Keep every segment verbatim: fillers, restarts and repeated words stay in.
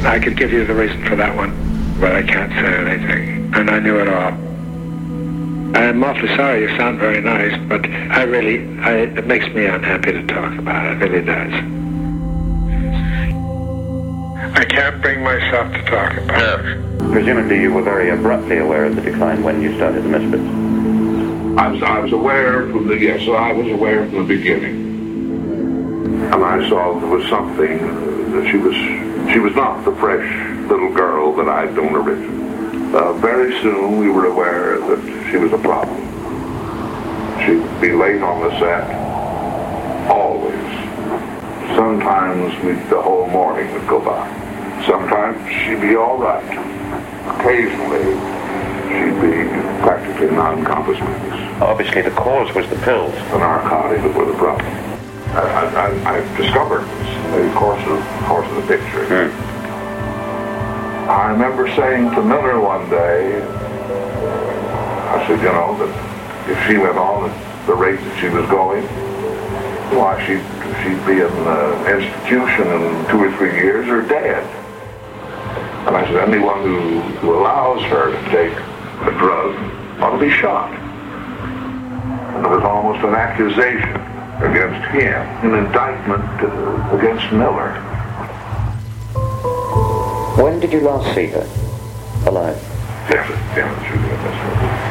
I could give you the reason for that one, but I can't say anything. And I knew it all. I'm awfully sorry. You sound very nice, but I really, I, it makes me unhappy to talk about it. It really does. I can't bring myself to talk about it. Presumably you were very abruptly aware of the decline when you started the Misfits. I was, I was aware from the, yes, I was aware from the beginning. And I saw there was something, that she was, she was not the fresh little girl that I'd known originally. Uh, very soon we were aware that she was a problem. She'd be late on the set, always. Sometimes we'd, the whole morning would go by. Sometimes she'd be all right. Occasionally, she'd be practically non-compass mentis. Obviously the cause was the pills. The narcotics were the problem. I, I, I discovered the course of, course of the picture. Mm. I remember saying to Miller one day, I said, you know, that if she went on at the rate that she was going, why, she'd, she'd be in an institution in two or three years or dead. And I said, anyone who, who allows her to take a drug ought to be shot. And it was almost an accusation against him, an indictment uh, against Miller. When did you last see her alive? Yes, yes, sure, that's right.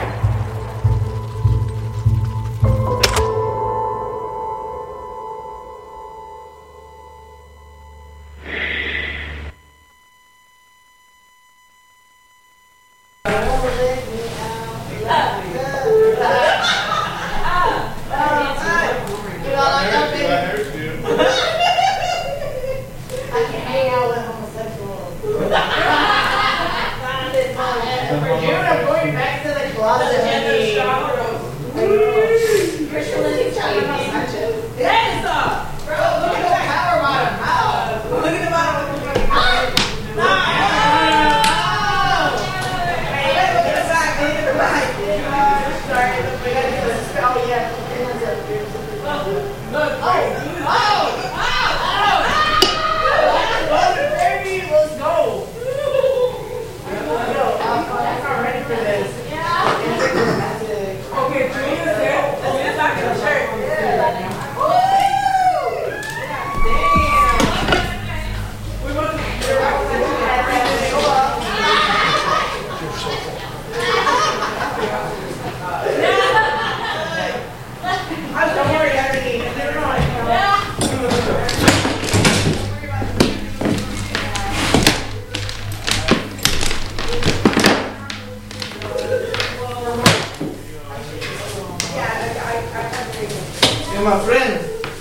My friend.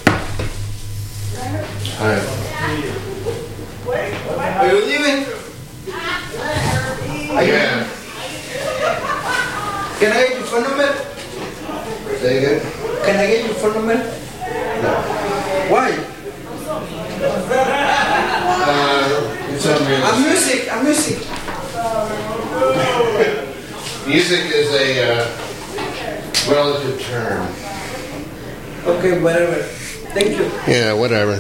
Hi. Are you leaving? Are you? Yeah. Can I get your phone number? Say again? Can I get your phone number? No. Why? Uh, it's unreal. I'm music. I'm music. Music is a uh, relative term. Okay, whatever. Thank you. Yeah, whatever.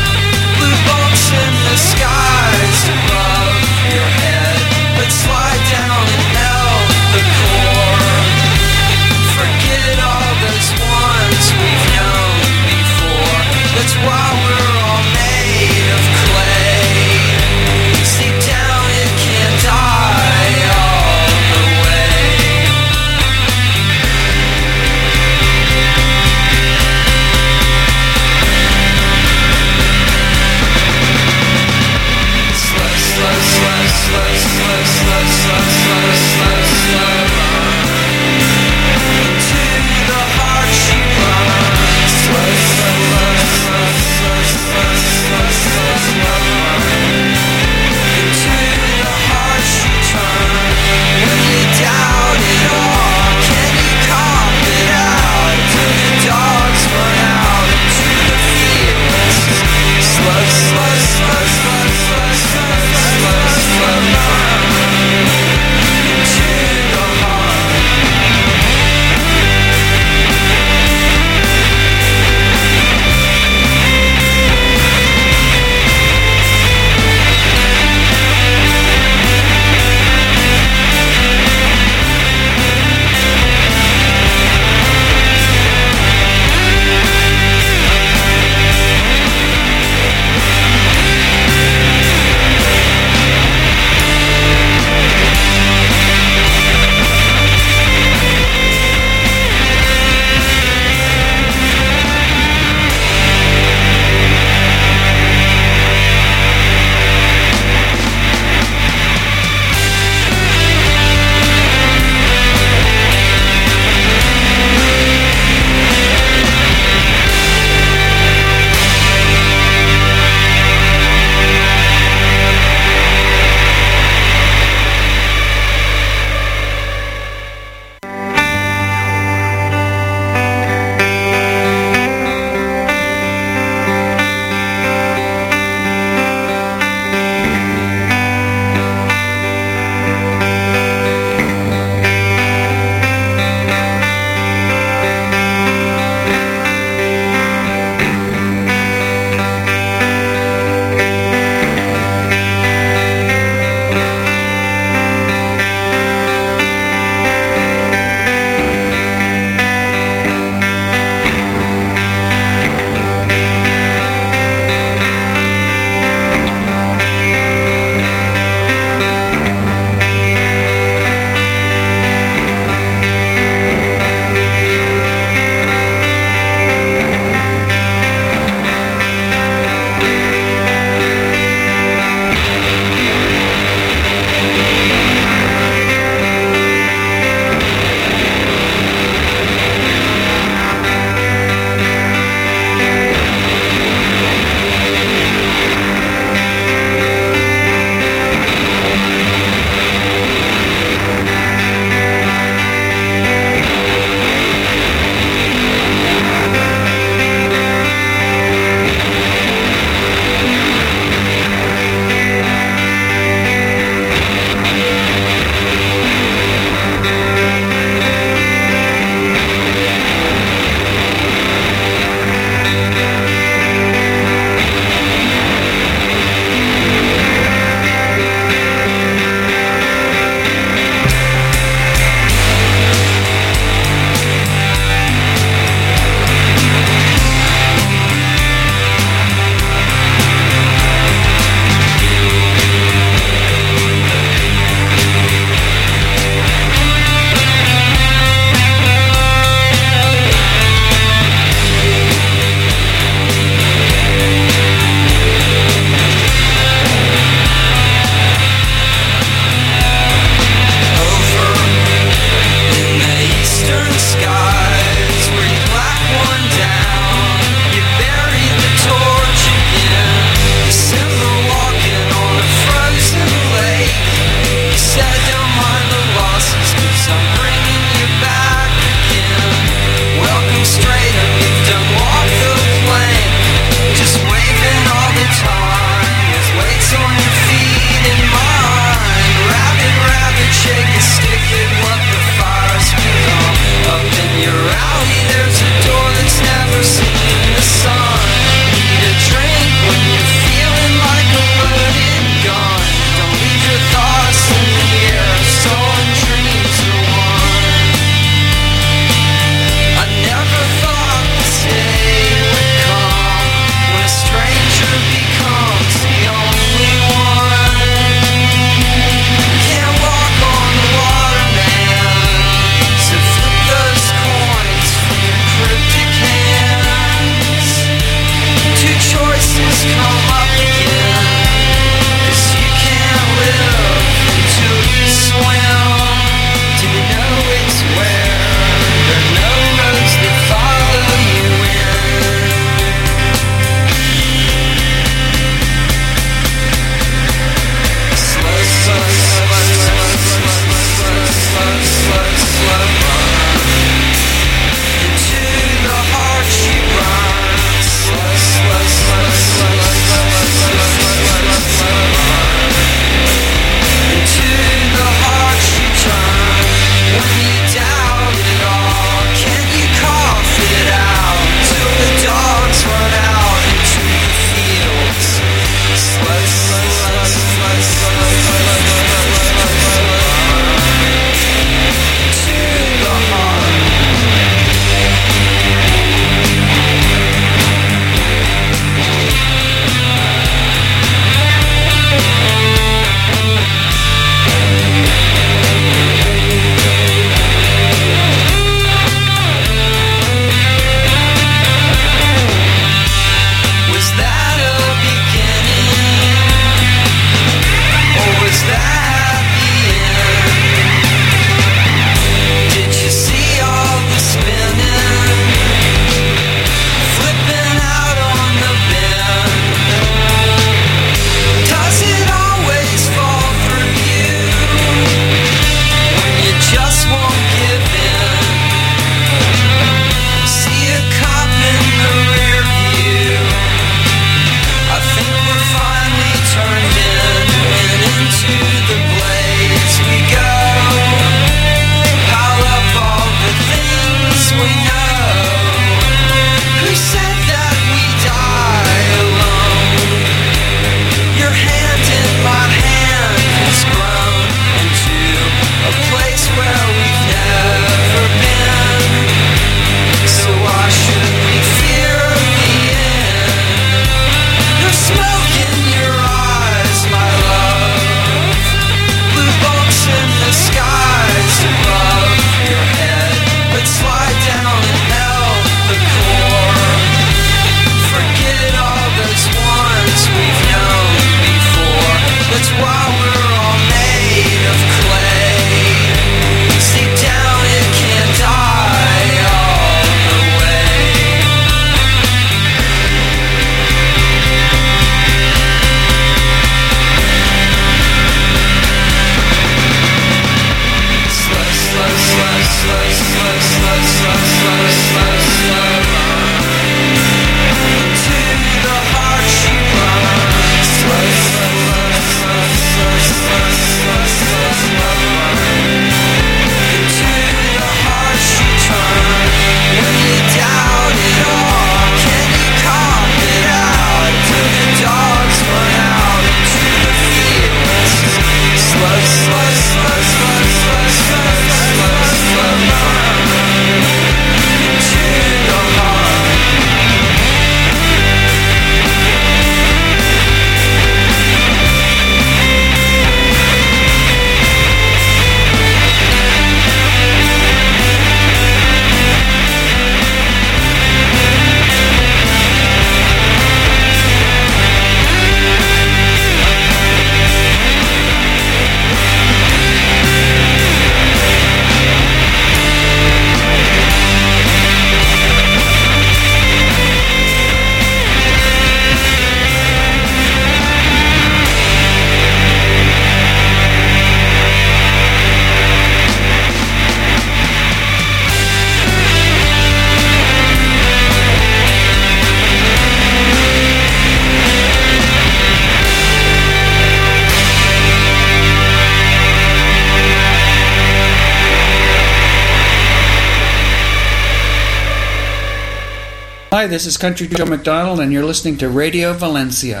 this is Country Joe McDonald, and you're listening to Radio Valencia.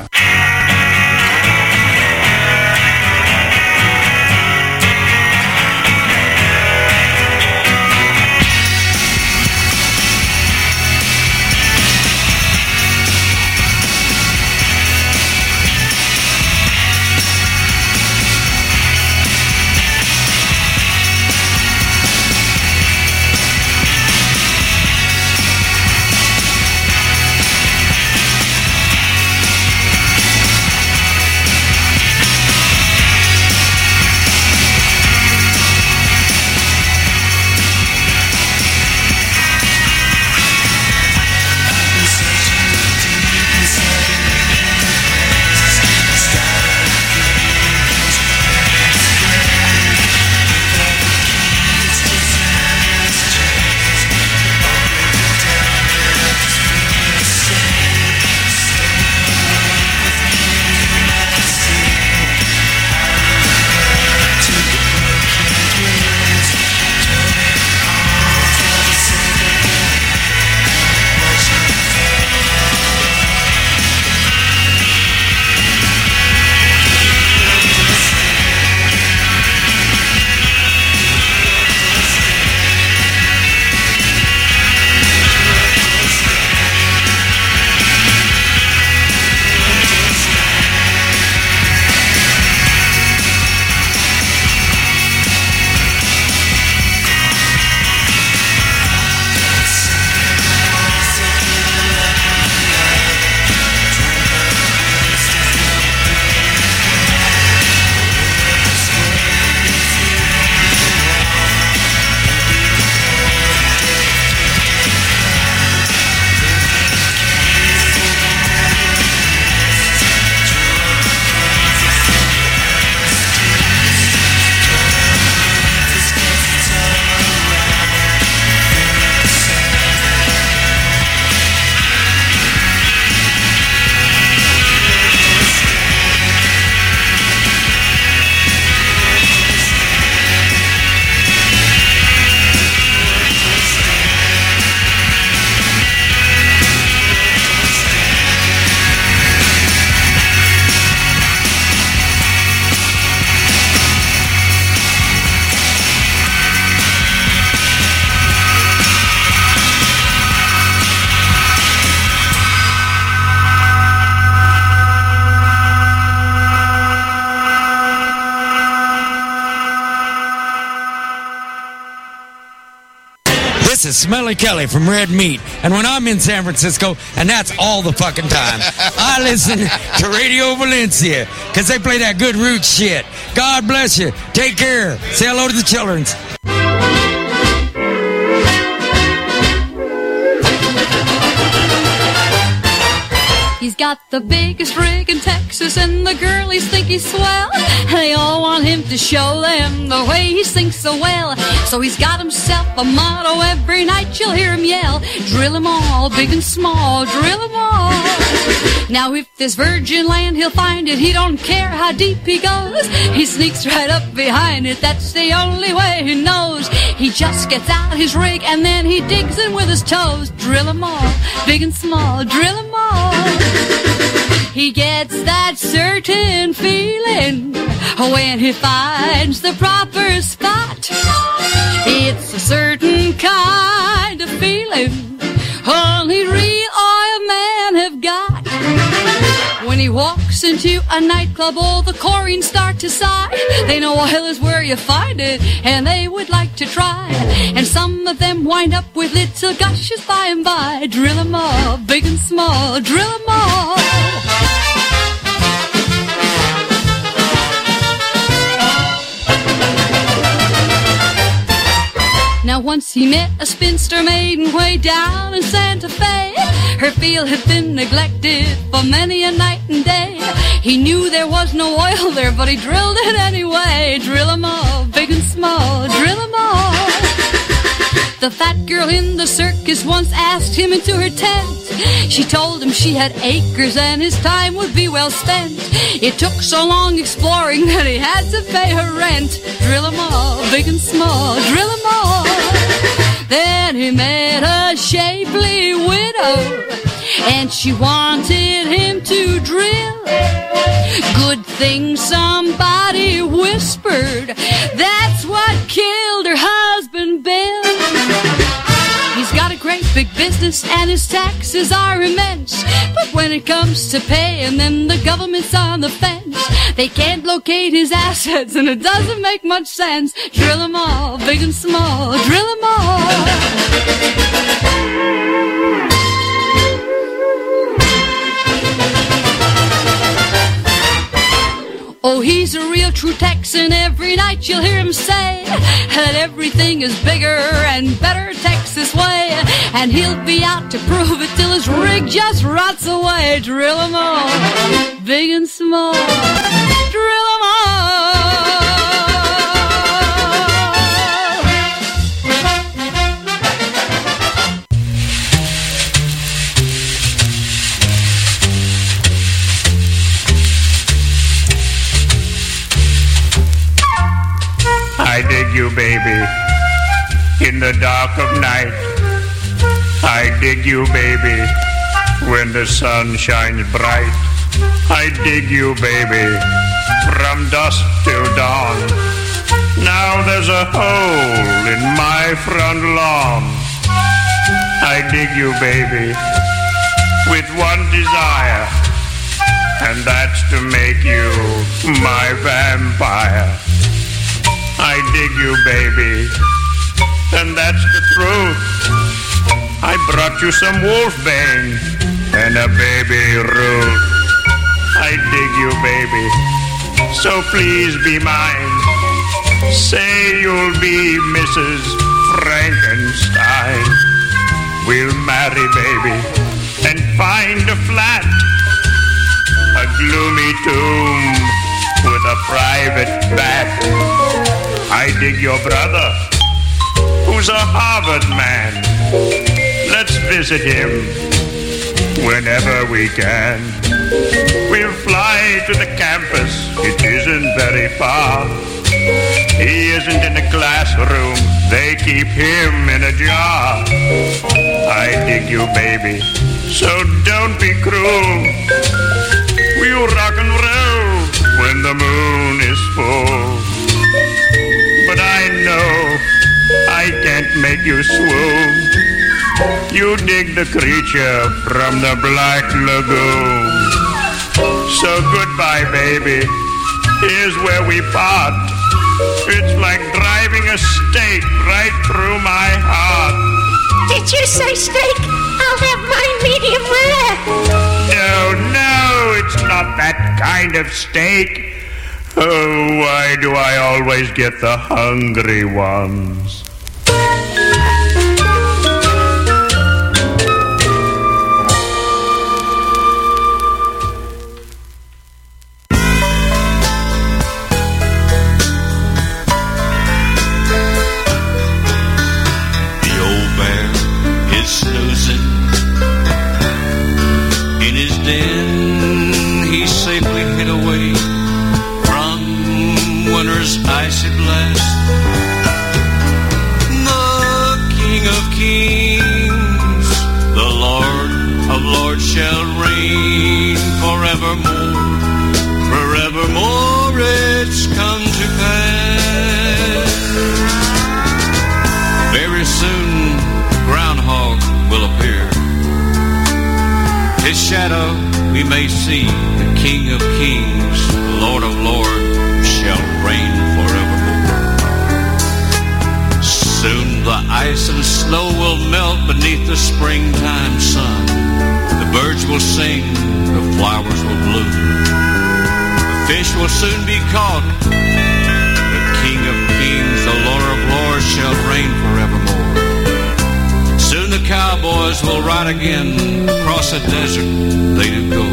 This is Smelly Kelly from Red Meat, and when I'm in San Francisco, and that's all the fucking time, I listen to Radio Valencia, because they play that good root shit. God bless you. Take care. Say hello to the children. He's got the biggest rig in Texas, and the girlies think he's swell. They all want him to show them the way he sings so well. So he's got himself a motto. Every night you'll hear him yell, drill 'em all, big and small, drill 'em all. Now if there's virgin land, he'll find it. He don't care how deep he goes. He sneaks right up behind it. That's the only way he knows. He just gets out his rig and then he digs in with his toes. Drill 'em all, big and small, drill 'em all. He gets that certain feeling when he finds the proper spot. It's a certain kind of feeling only real oil men have got. When he walks into a nightclub, all the chlorine start to sigh. They know oil is where you find it, and they would like to try. And some of them wind up with little gushes by and by. Drill 'em all, big and small, drill 'em all. Now once he met a spinster maiden way down in Santa Fe. Her field had been neglected for many a night and day. He knew there was no oil there, but he drilled it anyway. Drill 'em all, big and small, drill 'em all. The fat girl in the circus once asked him into her tent. She told him she had acres and his time would be well spent. It took so long exploring that he had to pay her rent. Drill 'em all, big and small, drill 'em all. Then he met a shapely widow, and she wanted him to drill. Good thing somebody whispered, that's what killed her husband Bill. He's got a great big business and his taxes are immense, but when it comes to paying them, the government's on the fence. They can't locate his assets and it doesn't make much sense. Drill them all, big and small, drill them all. Oh, he's a real true Texan. Every night you'll hear him say that everything is bigger and better Texas way. And he'll be out to prove it till his rig just rots away. Drill 'em all, big and small. Drill 'em all. I dig you, baby, in the dark of night. I dig you, baby, when the sun shines bright. I dig you, baby, from dusk till dawn. Now there's a hole in my front lawn. I dig you, baby, with one desire, and that's to make you my vampire. I dig you, baby, and that's the truth. I brought you some wolfbane and a baby Ruth. I dig you, baby, so please be mine. Say you'll be Missus Frankenstein. We'll marry, baby, and find a flat, a gloomy tomb with a private bath. I dig your brother, who's a Harvard man. Let's visit him whenever we can. We'll fly to the campus, it isn't very far. He isn't in the classroom, they keep him in a jar. I dig you, baby, so don't be cruel. We'll rock and roll when the moon is full. But I know I can't make you swoon. You dig the creature from the Black Lagoon. So goodbye, baby, here's where we part. It's like driving a stake right through my heart. Did you say steak? I'll have mine medium rare. No, no, it's not that kind of steak. Oh, why do I always get the hungry ones? The old bear is snoozing in his den. He's safely hid away winter's icy blast. The King of Kings, the Lord of Lords shall reign forevermore. Forevermore it's come to pass. Very soon groundhog will appear. His shadow we may see. The King of Kings, the Lord of Lords shall reign forevermore. Soon the ice and snow will melt beneath the springtime sun. The birds will sing, the flowers will bloom. The fish will soon be caught. The King of Kings, the Lord of Lords shall reign forevermore. Soon the cowboys will ride again across the desert they do go.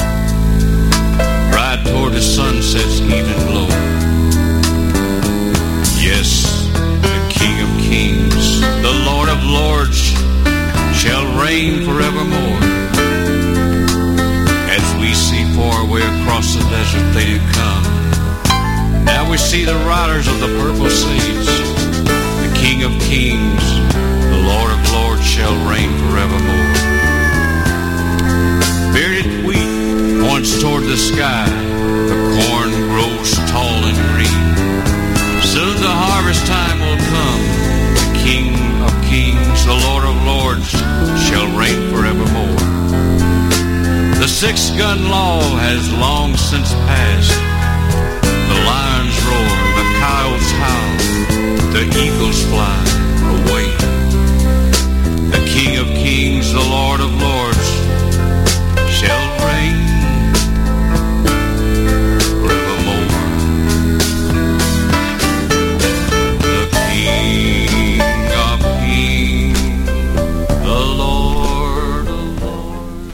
Ride toward the sunset's evening glow. Yes, the King of Kings, the Lord of Lords shall reign forevermore. As we see far away across the desert they do come. Now we see the riders of the purple seas. The King of Kings, Lord shall reign forevermore. Bearded wheat points toward the sky, the corn grows tall and green. Soon the harvest time will come, the King of kings, the Lord of lords shall reign forevermore. The six-gun law has long since passed. The lions roar, the coyotes howl, the eagles fly away. The King of kings, the Lord of lords shall reign forevermore. The King of kings, the Lord of lords.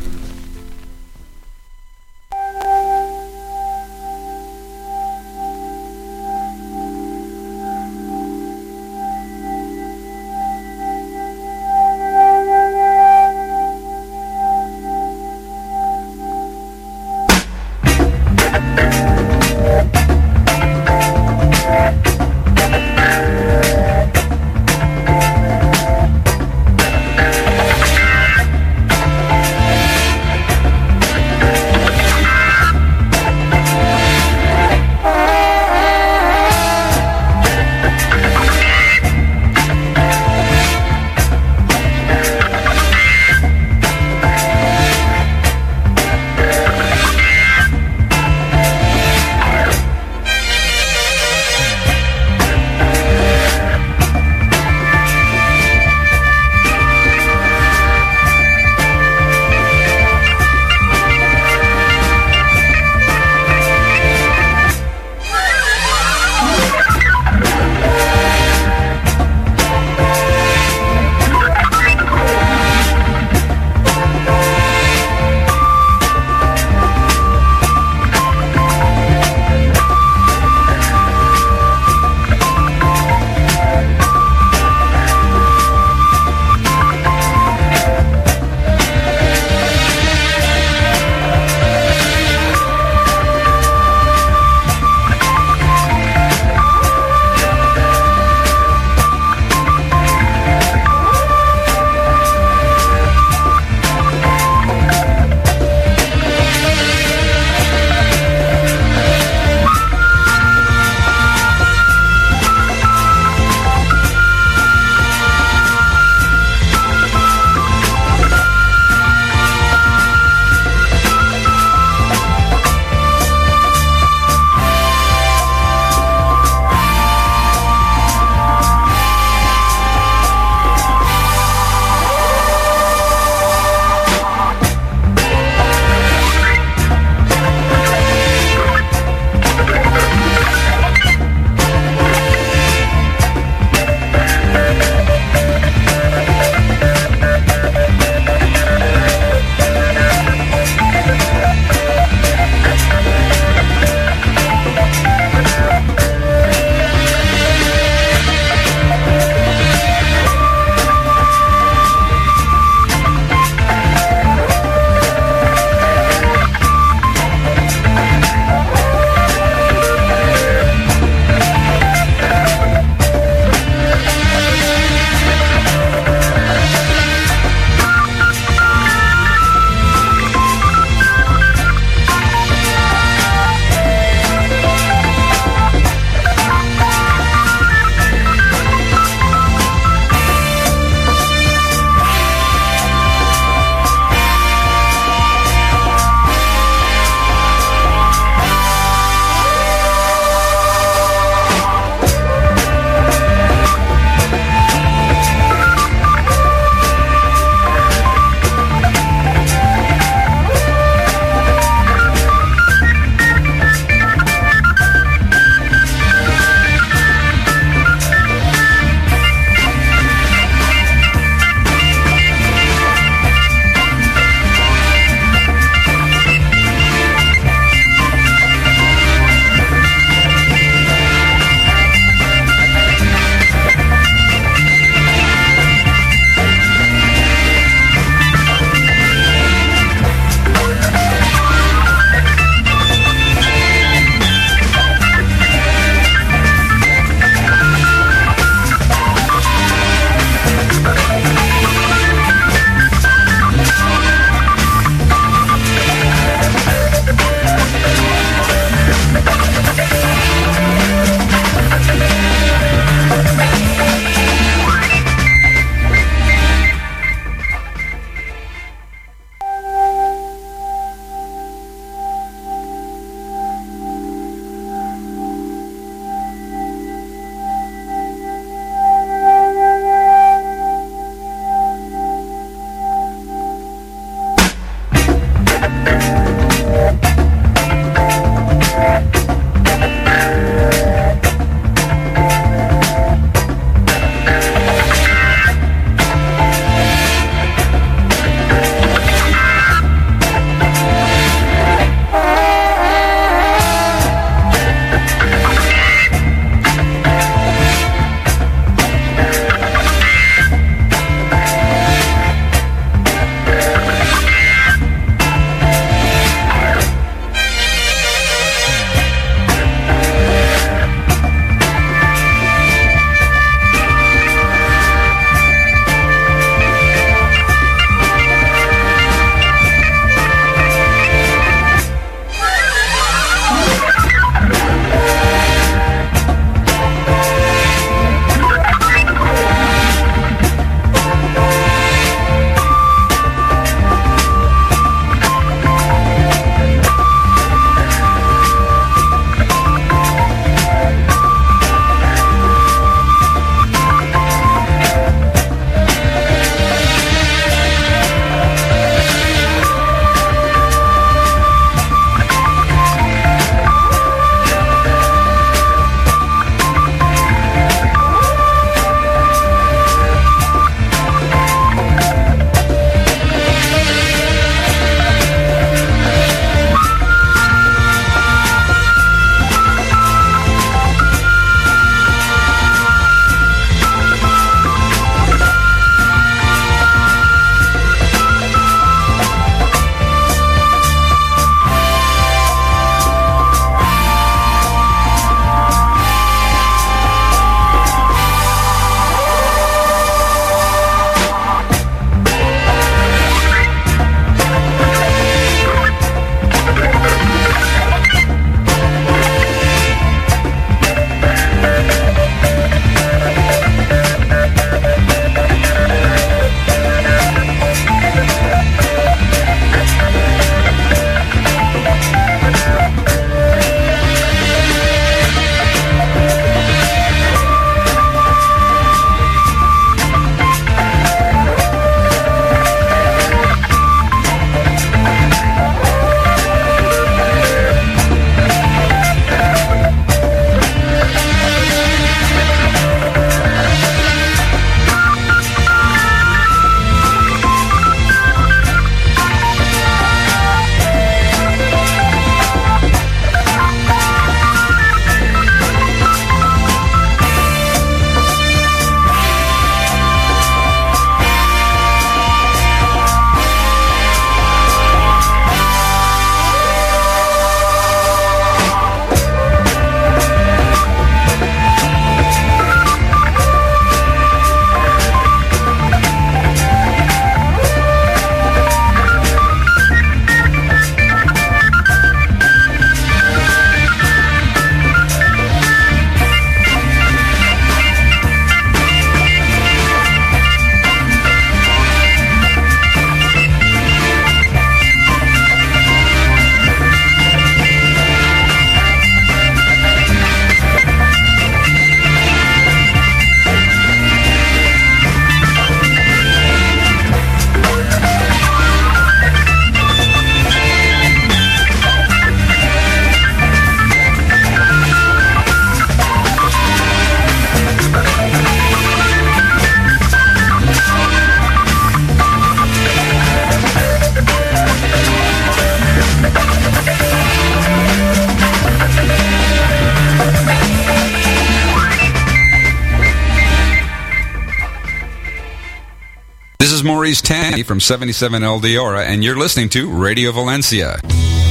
This is Maurice Tanny from seventy-seven El Diora, and you're listening to Radio Valencia.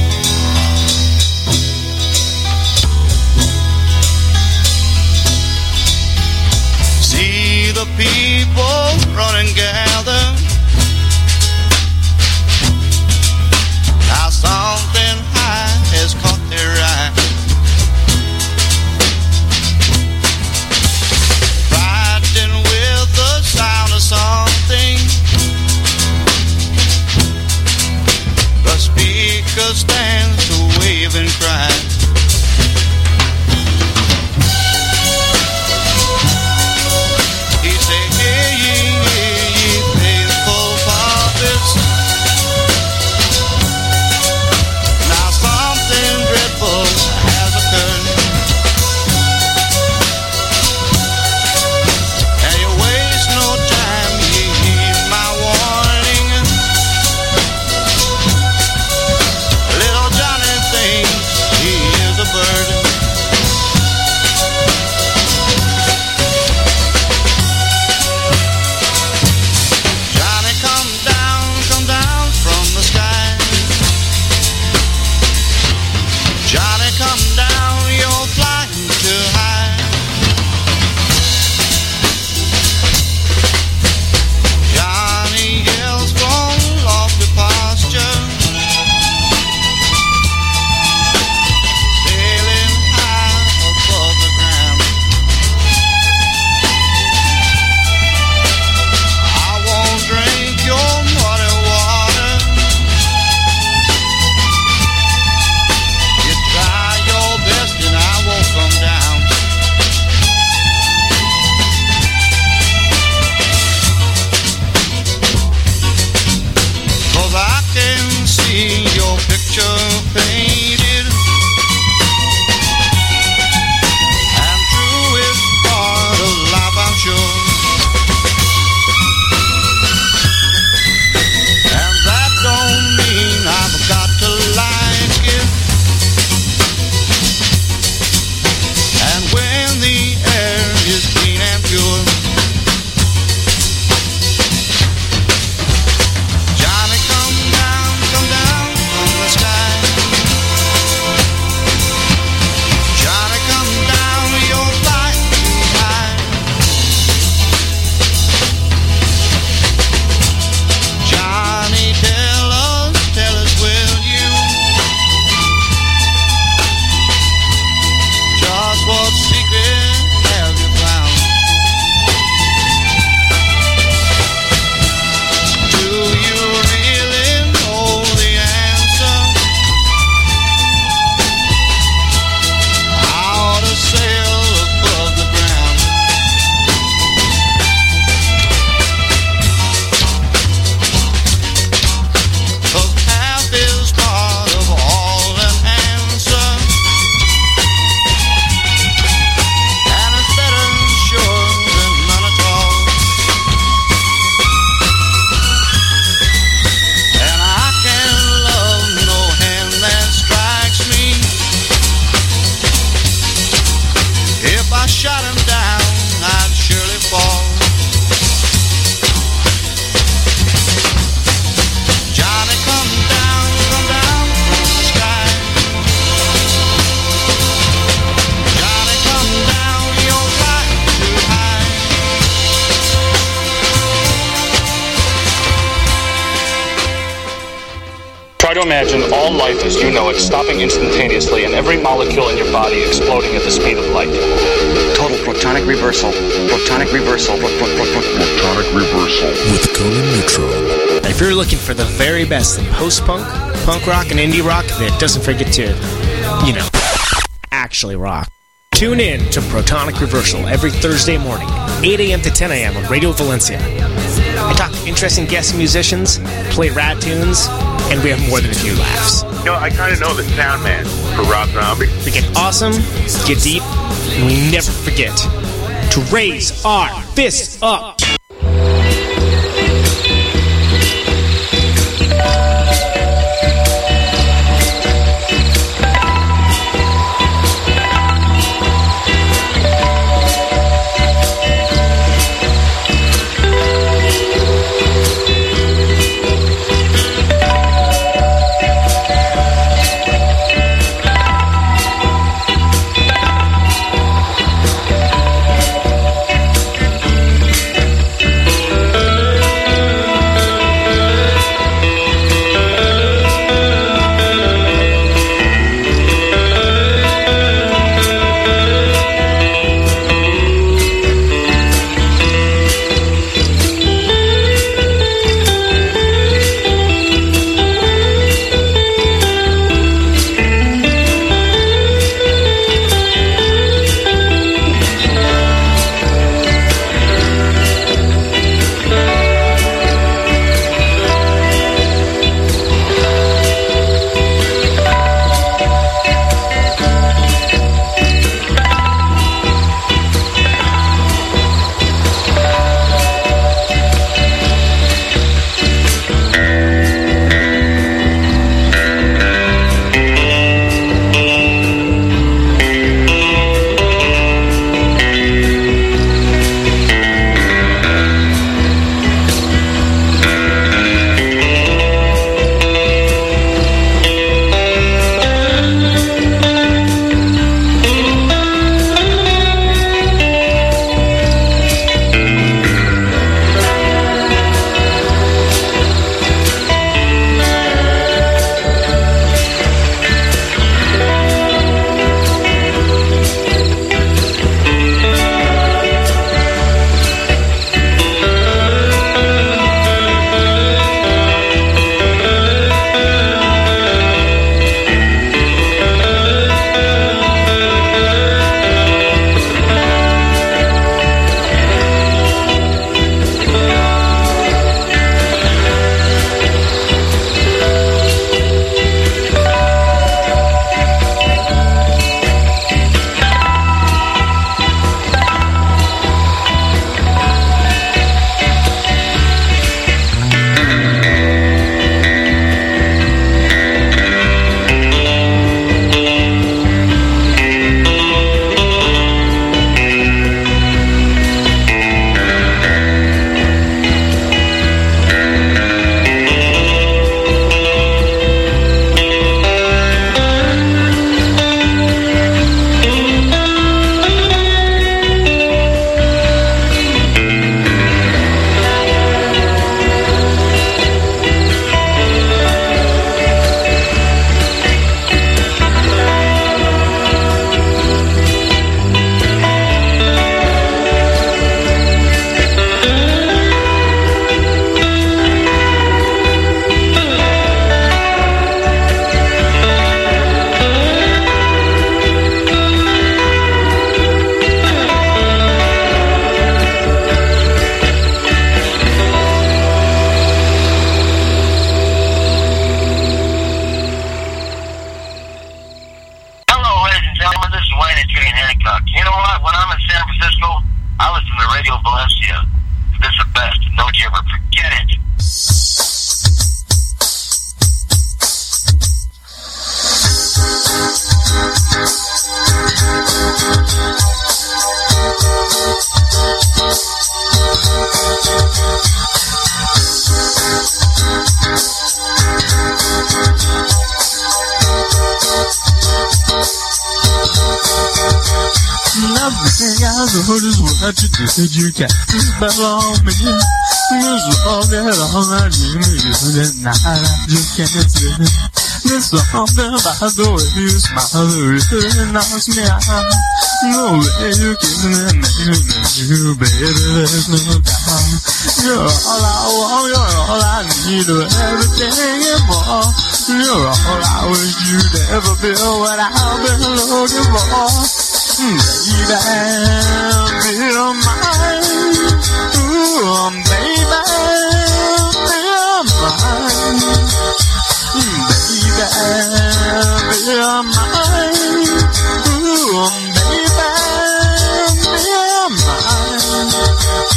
See the people run and gather. Now something high has caught their eye. Frightened with the sound of something. The speaker stands to wave and cry. He say, hey, ye, ye, ye, faithful prophets. Now something dreadful has occurred, and you waste no time, ye heed my warning. Little Johnny thinks he is a bird. Johnny, come down, come down from the sky. Johnny, come down, you're flying too high. Johnny yells from lofty posture, sailing high above the ground. I won't drink your muddy water. You try your best and I won't come down. 'Cause I can see your picture painted, and true is part of life, I'm sure. And that don't mean I've got to like it. And when the air is clean and pure, Johnny, come down, come down from the sky. Johnny, come down, you're flying too high. Johnny, tell us, tell us, will you, just what secret have you found? Do you really know the answer? How to sail above the ground? 'Cause half is part of all an answer, and it's better sure than none at all. And I can love no hand that strikes me. If I shot him down, I'd surely fall. Johnny, come down, come down from the sky. Johnny, come down, you're flying too high. Try to imagine all life as you know it stopping instantaneously and every molecule in your body exploding at the speed of light. Total protonic reversal. Protonic reversal. Pro- pro- pro- pro- Protonic reversal. With Conan Neutron. If you're looking for the very best in post-punk, punk rock, and indie rock that doesn't forget to, you know, actually rock, tune in to Protonic Reversal every Thursday morning, eight a.m. to ten a.m. on Radio Valencia. I talk to interesting guest musicians, play rad tunes, and we have more than a few laughs. You know, I kind of know the sound man for Rob Zombie. We get awesome, get deep, and we never forget to raise our fists up. Frisco, I listen to Radio Valencia. This is the best. Don't you ever forget it. Nothing I heard is what you did. You can't spell on me. This all that all I knew is that night I just can't sleep. There's something about the way you smile that really knocks me out. The way you kiss me makes me miss you, baby. There's no doubt. You're all I want. You're all I need. Everything and more. You're all I wish you'd ever be. What I've been looking for. Baby, be mine. Ooh, baby, be mine. Baby, be mine. Ooh, baby, be mine.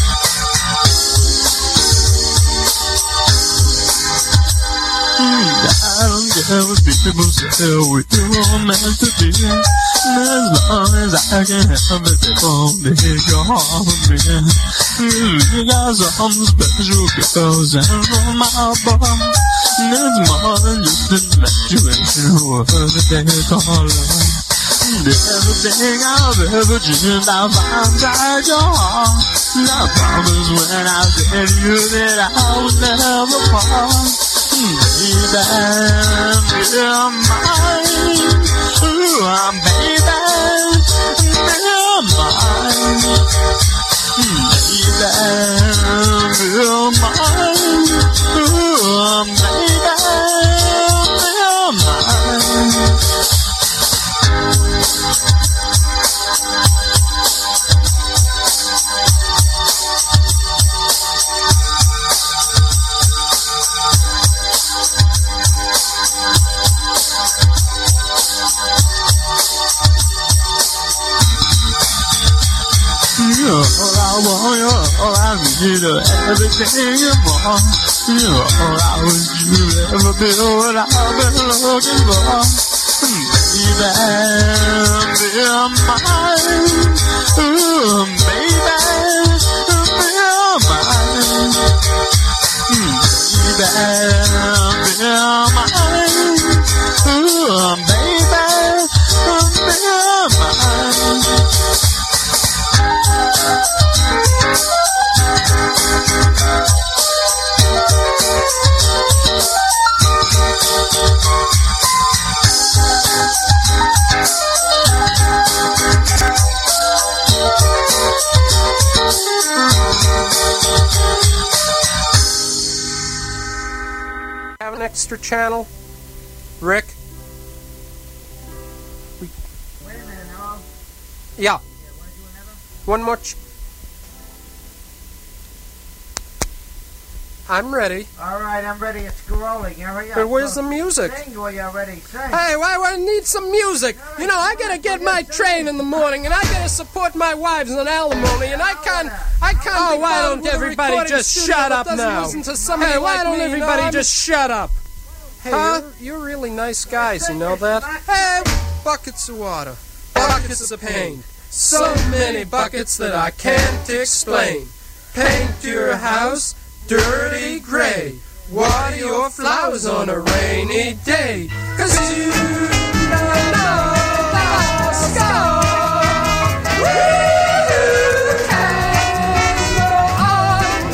I don't care what people say, we were meant to be. As long as I can help it, they won't take your heart from me. You got some special girls and from my boy. There's more than just infatuation, what they call love. Everything I've ever dreamed I'll find inside your heart. And I promise when I said to you that I would never part. Baby, be mine. Ooh, I'm baby, be mine. Baby, be mine. Ooh, I'm baby, be mine. You're all I want, you're all I need, everything and more. You're all I wish you'd ever be, what I've been looking for. Baby, be mine. Ooh, baby, be mine. Baby, be mine. Ooh, baby, be mine. Have an extra channel, Rick? We... Wait a minute, hello? Yeah. Yeah, want to do another? One more. Ch- I'm ready. All right, I'm ready. It's rolling. Hurry up. But where's the music? Sing while you're ready. Sing. Hey, why well, I need some music? You know, I gotta get my train in the morning, and I gotta support my wives on alimony, and I can't, I can't. Oh, be why bothered don't with a everybody recording just studio shut that up doesn't now? listen to somebody Hey, why like don't me, you know, everybody I'm- just shut up? Hey, Huh? you're, you're really nice guys, you know that? Hey, buckets of water, buckets of pain, so many buckets that I can't explain. Paint your house dirty gray, water your flowers on a rainy day, 'cause you don't know the score. You can't go on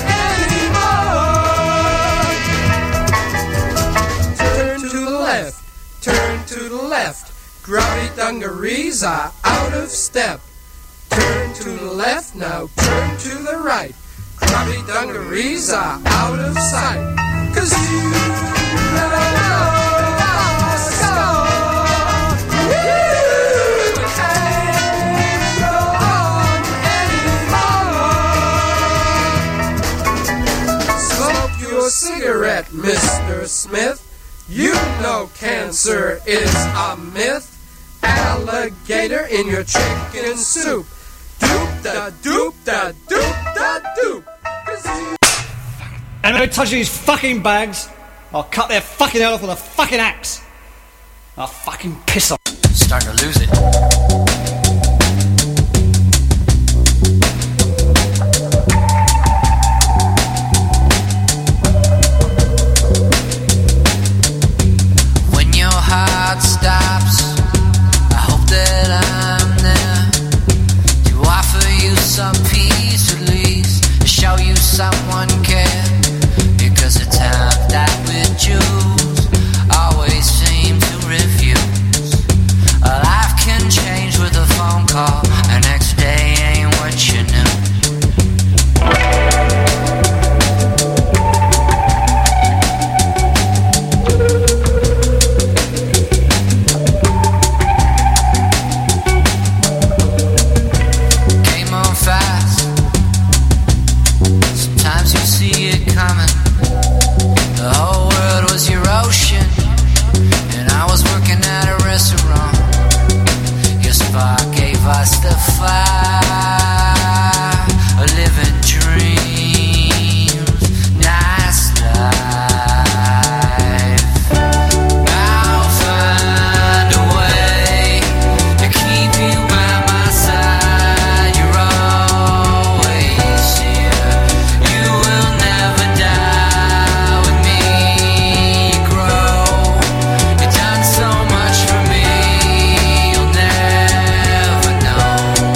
anymore. Turn to the left, turn to the left, grubby dungarees are out of step. Turn to the left, now turn to the right, grubby dungarees are out of sight. 'Cause you never know the score. You can't go on anymore. Smoke your cigarette, Mister Smith. You know cancer is a myth. Alligator in your chicken soup. Dupe da doop da doop da doop. Anybody touches these fucking bags, I'll cut their fucking head off with a fucking axe. I'll fucking piss off. Starting to lose it. Heart stops, I hope that I'm there to offer you some peace at least, to show you someone care, because the time that we choose always seem to refuse. A life can change with a phone call, the next day ain't what you knew. The whole world was your ocean, and I was working at a restaurant. Your spark gave us the fire, a living dreams, nice life. I'll find a way to keep you by my side. You're always here. You will never die with me. Grow. You've done so much for me. You'll never know.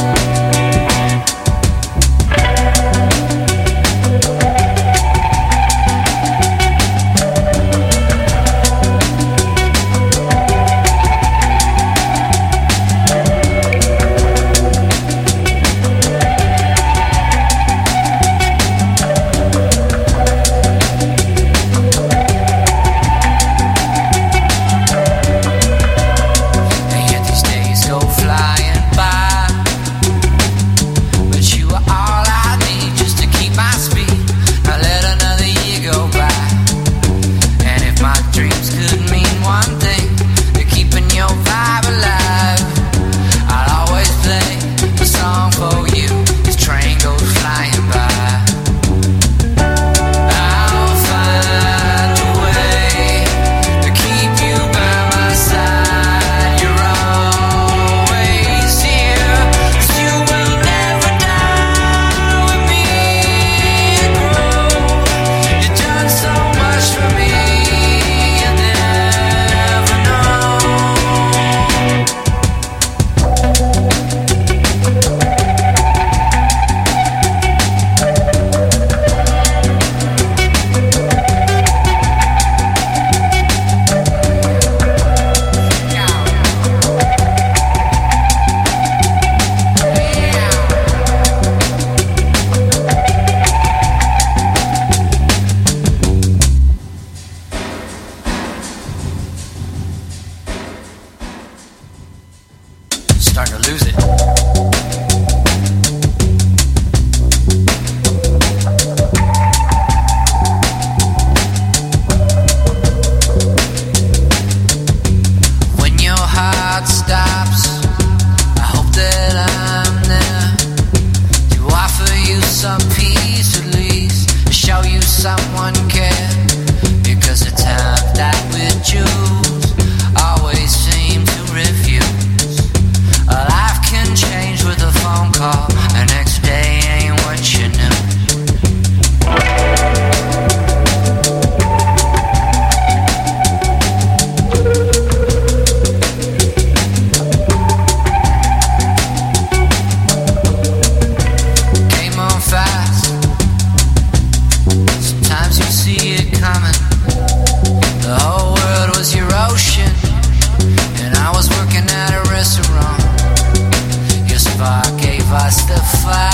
And yet these days go flying by, but you are all I need just to keep my speed. I let another year go by, and if my dreams could mean one thing, they're keeping your vibe alive. I'll always play a song for you. This train goes flying by. I'll find a way to keep you by my side. You're always here, 'cause you will never die with me. Grow. You've done so much for me, you never know. Starting to lose it. When your heart stops, I hope that I'm there to offer you some peace at least, to show you someone care, because the time that we choose always seem to refuse. A life can change with a phone call, the next day ain't what you knew. Came on fast, sometimes you see it coming. The whole world was your ocean, and I was working at a restaurant. Your spark gave us the fire.